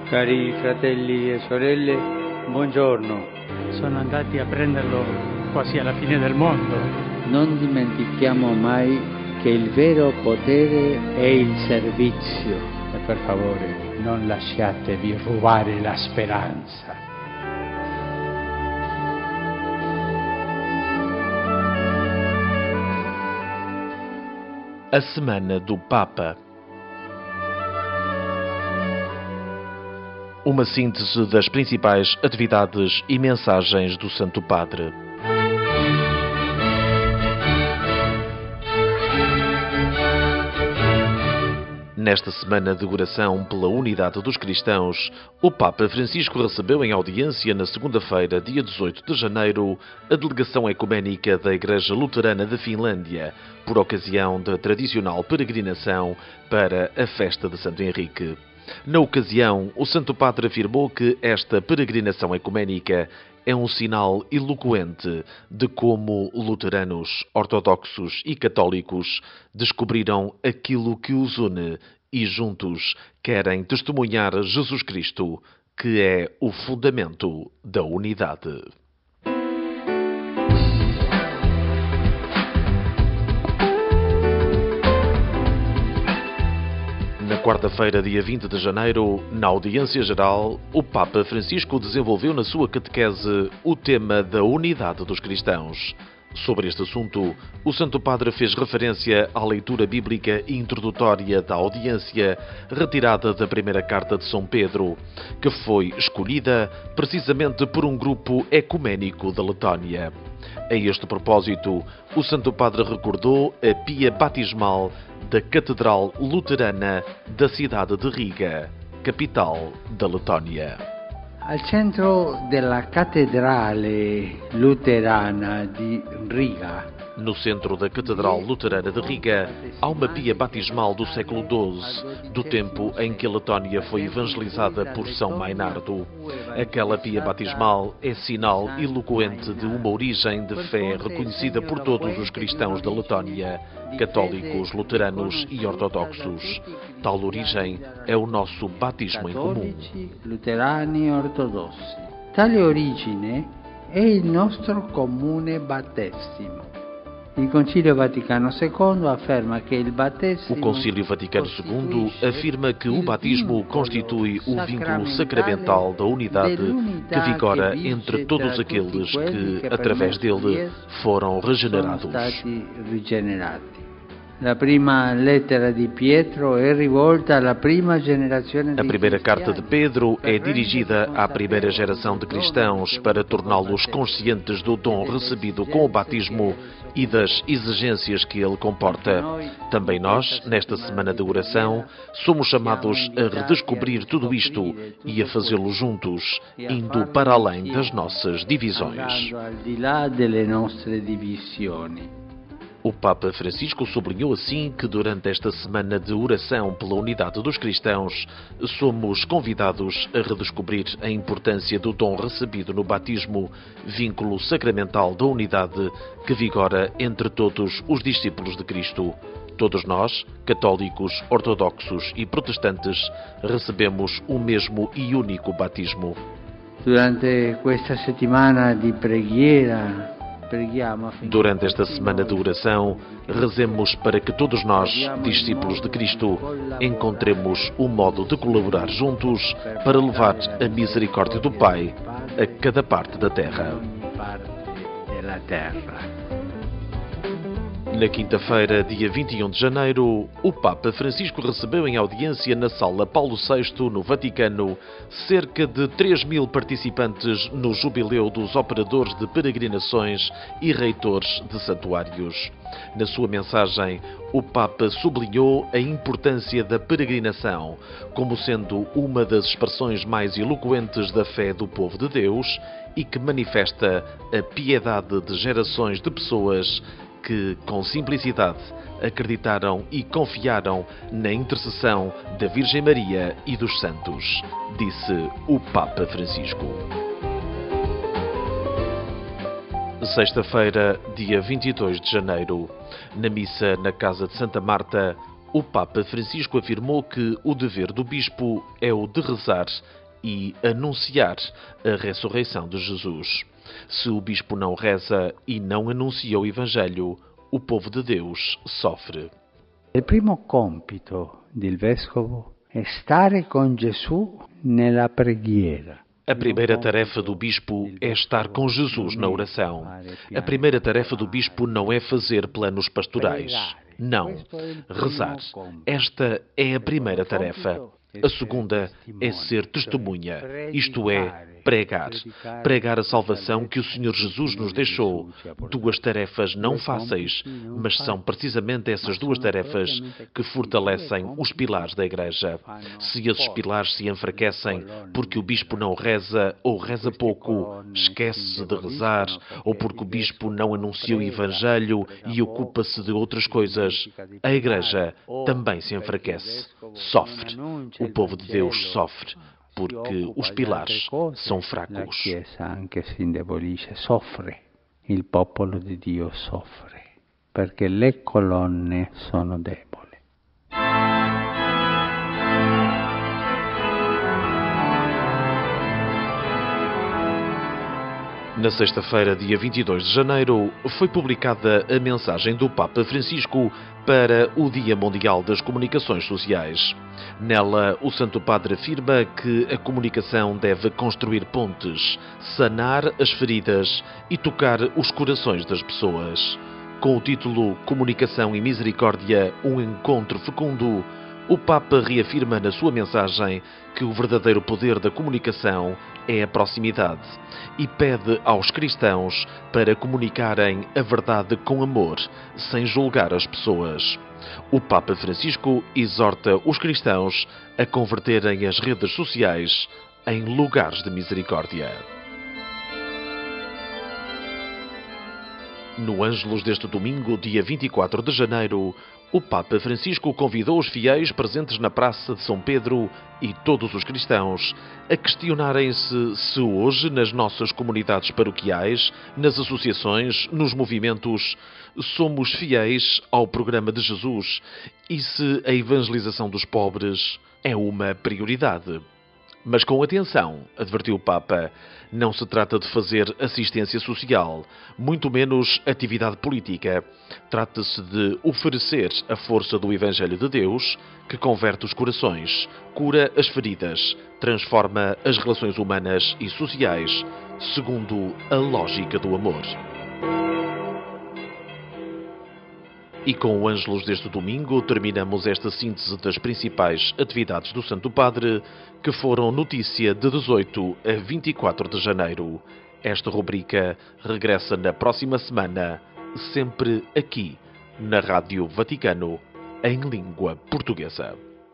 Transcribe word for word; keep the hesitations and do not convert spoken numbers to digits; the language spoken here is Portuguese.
Cari fratelli e sorelle, buongiorno. Sono andati a prenderlo quasi alla fine del mondo. Non dimentichiamo mai che il vero potere è il servizio. E per favore, non lasciatevi rubare la speranza. A Semana do Papa. Uma síntese das principais atividades e mensagens do Santo Padre. Nesta semana de oração pela unidade dos cristãos, o Papa Francisco recebeu em audiência na segunda-feira, dia dezoito de janeiro, a delegação ecuménica da Igreja Luterana da Finlândia, por ocasião da tradicional peregrinação para a festa de Santo Henrique. Na ocasião, o Santo Padre afirmou que esta peregrinação ecuménica é um sinal eloquente de como luteranos, ortodoxos e católicos descobriram aquilo que os une e juntos querem testemunhar Jesus Cristo, que é o fundamento da unidade. Na quarta-feira, dia vinte de janeiro, na audiência geral, o Papa Francisco desenvolveu na sua catequese o tema da unidade dos cristãos. Sobre este assunto, o Santo Padre fez referência à leitura bíblica introdutória da audiência, retirada da primeira carta de São Pedro, que foi escolhida precisamente por um grupo ecuménico da Letónia. A este propósito, o Santo Padre recordou a pia batismal da Catedral Luterana da cidade de Riga, capital da Letónia. Al centro della Cattedrale Luterana di Riga, no centro da Catedral Luterana de Riga, há uma pia batismal do século doze, do tempo em que a Letónia foi evangelizada por São Mainardo. Aquela pia batismal é sinal eloquente de uma origem de fé reconhecida por todos os cristãos da Letónia, católicos, luteranos e ortodoxos. Tal origem é o nosso batismo em comum. Luterani e ortodossi. Tale origine è il nostro comune battesimo. Il Concilio Vaticano secondo afferma che il battesimo. O Concílio Vaticano segundo afirma que o batismo constitui o vínculo sacramental da unidade que vigora entre todos aqueles que, através dele, foram regenerados. La prima lettera di Pietro è rivolta alla prima generazione. A primeira carta de Pedro é dirigida à primeira geração de cristãos para torná-los conscientes do dom recebido com o batismo e das exigências que ele comporta. Também nós, nesta semana de oração, somos chamados a redescobrir tudo isto e a fazê-lo juntos, indo para além das nossas divisões. O Papa Francisco sublinhou assim que durante esta semana de oração pela unidade dos cristãos, somos convidados a redescobrir a importância do dom recebido no batismo, vínculo sacramental da unidade que vigora entre todos os discípulos de Cristo. Todos nós, católicos, ortodoxos e protestantes, recebemos o mesmo e único batismo. Durante questa settimana di preghiera, Durante esta semana de oração, rezemos para que todos nós, discípulos de Cristo, encontremos um modo de colaborar juntos para levar a misericórdia do Pai a cada parte da terra. Na quinta-feira, dia vinte e um de janeiro, o Papa Francisco recebeu em audiência na Sala Paulo sexto, no Vaticano, cerca de três mil participantes no jubileu dos operadores de peregrinações e reitores de santuários. Na sua mensagem, o Papa sublinhou a importância da peregrinação como sendo uma das expressões mais eloquentes da fé do povo de Deus e que manifesta a piedade de gerações de pessoas que, com simplicidade, acreditaram e confiaram na intercessão da Virgem Maria e dos santos, disse o Papa Francisco. Sexta-feira, dia vinte e dois de janeiro, na missa na Casa de Santa Marta, o Papa Francisco afirmou que o dever do bispo é o de rezar e anunciar a ressurreição de Jesus. Se o bispo não reza e não anuncia o Evangelho, o povo de Deus sofre. Il primo compito del vescovo è stare con Gesù nella preghiera. A primeira tarefa do bispo é estar com Jesus na oração. A primeira tarefa do bispo não é fazer planos pastorais. Não, rezar. Esta é a primeira tarefa. A segunda é ser testemunha, isto é, pregar. Pregar a salvação que o Senhor Jesus nos deixou. Duas tarefas não fáceis, mas são precisamente essas duas tarefas que fortalecem os pilares da Igreja. Se esses pilares se enfraquecem porque o bispo não reza ou reza pouco, esquece-se de rezar, ou porque o bispo não anuncia o Evangelho e ocupa-se de outras coisas, a Igreja também se enfraquece, sofre. O povo de Deus sofre, porque os pilares são fracos. A Chiesa anche si indebolisce, soffre. Il popolo di Dio soffre, perché le colonne sono deboli. Na sexta-feira, dia vinte e dois de janeiro, foi publicada a mensagem do Papa Francisco para o Dia Mundial das Comunicações Sociais. Nela, o Santo Padre afirma que a comunicação deve construir pontes, sanar as feridas e tocar os corações das pessoas. Com o título Comunicação e Misericórdia, um encontro fecundo, o Papa reafirma na sua mensagem que o verdadeiro poder da comunicação é a proximidade e pede aos cristãos para comunicarem a verdade com amor, sem julgar as pessoas. O Papa Francisco exorta os cristãos a converterem as redes sociais em lugares de misericórdia. No Ângelus deste domingo, dia vinte e quatro de janeiro, o Papa Francisco convidou os fiéis presentes na Praça de São Pedro e todos os cristãos a questionarem-se se hoje, nas nossas comunidades paroquiais, nas associações, nos movimentos, somos fiéis ao programa de Jesus e se a evangelização dos pobres é uma prioridade. Mas com atenção, advertiu o Papa, não se trata de fazer assistência social, muito menos atividade política. Trata-se de oferecer a força do Evangelho de Deus, que converte os corações, cura as feridas, transforma as relações humanas e sociais, segundo a lógica do amor. E com o Ângelus deste domingo, terminamos esta síntese das principais atividades do Santo Padre, que foram notícia de dezoito a vinte e quatro de janeiro. Esta rubrica regressa na próxima semana, sempre aqui, na Rádio Vaticano, em língua portuguesa.